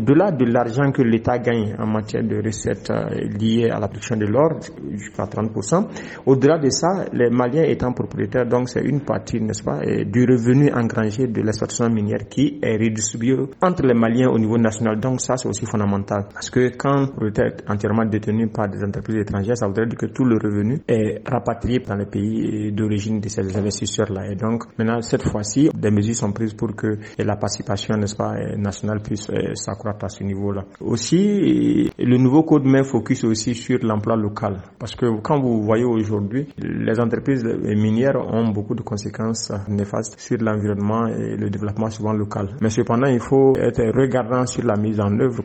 au-delà de l'argent que l'État gagne en matière de recettes liées à la production de l'or, jusqu'à 30%, au-delà de ça, les Maliens étant propriétaires, donc c'est une partie, n'est-ce pas, du revenu engrangé de l'exploitation minière qui est redistribué entre les Maliens au niveau national. Donc ça, c'est aussi fondamental. Parce que quand le propriétaire est entièrement détenu par des entreprises étrangères, ça voudrait dire que tout le revenu est rapatrié dans les pays d'origine de ces investisseurs-là. Et donc, maintenant, cette fois-ci, des mesures sont prises pour que la participation, n'est-ce pas, nationale puisse s'accroître à ce niveau-là. Aussi, le nouveau code met focus aussi sur l'emploi local. Parce que quand vous voyez aujourd'hui, les entreprises minières ont beaucoup de conséquences néfastes sur l'environnement et le développement souvent local. Mais cependant, il faut être regardant sur la mise en œuvre